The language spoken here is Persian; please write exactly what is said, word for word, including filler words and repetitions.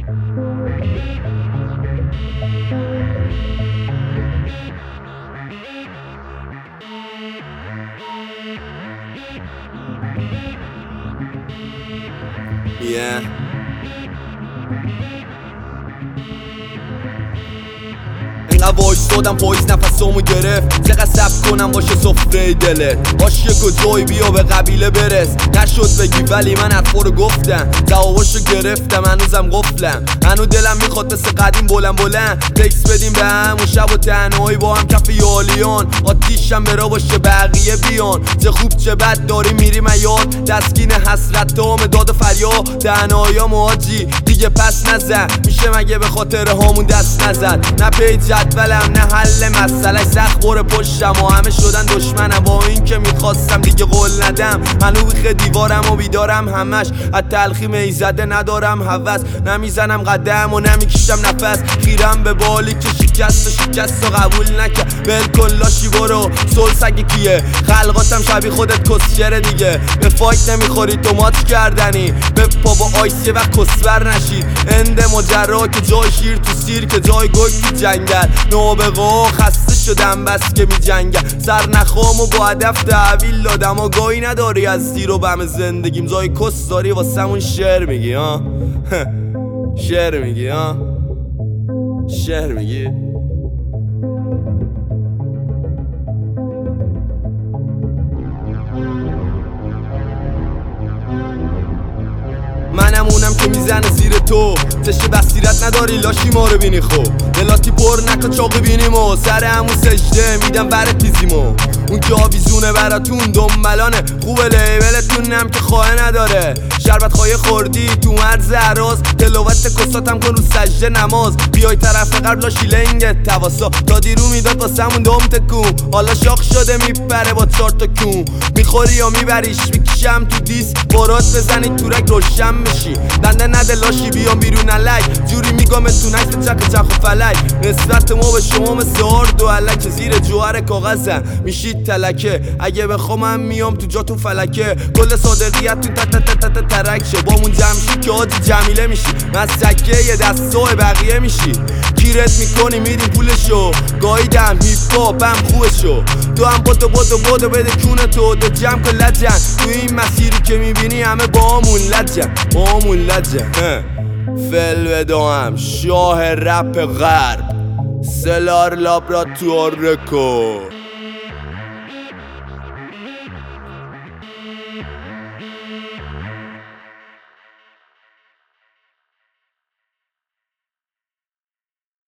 Yeah. اینقدر وایستادم پاییز نفسامو گرفت، چقدر صبر کنم باشه سفره دلت، باش یک و جای بیا به قبیله برس. نشد بگی ولی من حرفا رو گفتم، جواباشو گرفتم هنوزم قفلم. هنو دلم میخواد مثل قدیم بلند بلند تکس بدیم به هم و شب و تنهایی با هم کف یالیان. آتیشم برا باشه بقیه بیان، چه خوب چه بد داری میریم یاد. دستگین حسرت تام داد و فریاد، تنهاییام آجی دیگه پس نزن. میشه مگه به خاطر هامون دست نزد؟ نه پی جدولم نه حل مسئله، سخت بره پشتم و همه شدن دشمنم. با این که میخواستم دیگه قول ندم، هنو بیخ دیوارم و بیدارم همش. از تلخی میزده ندارم هوس، نمیزنم قدم و نمیکشم نفس. خیرم به بالی که شکست و شکست و قبول نکرد. بلکن لاشی برو سول سگ کیه، خلقاتم شبیه خودت کسچره دیگه. به فایت نمیخوری تومات کردنی، به پا با آیسیه و کسور نشید. اند مجرا که جای شیر تو سیر که جای گوی تو جنگل. نابغا خسته شدم بس که می جنگل، سر نخوام و با هدف تحویل دادم. و گاهی نداری از زیر و بم زندگیم، زای کس داری واسه همون شعر میگی ها. شعر میگی ها، شعر میگی. منم اونم که میزنه زیر تو، چشم بصیرت نداری لاشی ما رو بینی. خب دلاتی پر نکن چاقی بینیم و سر همون سجده میدم بر تیزیمو. اون که آویزونه براتون دنبلانه، خوبه لیبلتونم که خواهه نداره. شربت خواهی خوردی تو مرز عراض، تلاوت کساتم کن رو سجده نماز. بیای طرف قلب لاشی لنگت تواسا، تا دیرو میداد واسه همون دام تکون. حالا شاخ شده میپره با چار تا کون، میخوری یا میبریش میکشم تو دیس. بارات بزنی تورک روشن میشی، دنده نده لاشی بیام بیرون علک. جوری میگامتون عکس به چک چخ و فلک. نسبت ما به شما مثل آرد و علک، زیر جوهر کاغذم میشید تلکه. اگه بخوام من میام تو جاتون فلکه، کل صادقیتون تا تا تا تا ترک شه. بامون جمشی که آجی جمیله میشی، مسکه یه دستای بقیه میشی. گیرت میکنی میدیم پولشو، گاییدم هیپ هاپم خوبشو. تو هم بودو بودو بودو بده کونتو، دو جمع کن لجن. تو این مسیری که میبینی همه با همون لجن، با همون لجن. فلودا هم شاه رپ غرب، سلار لابراتوار رکورد.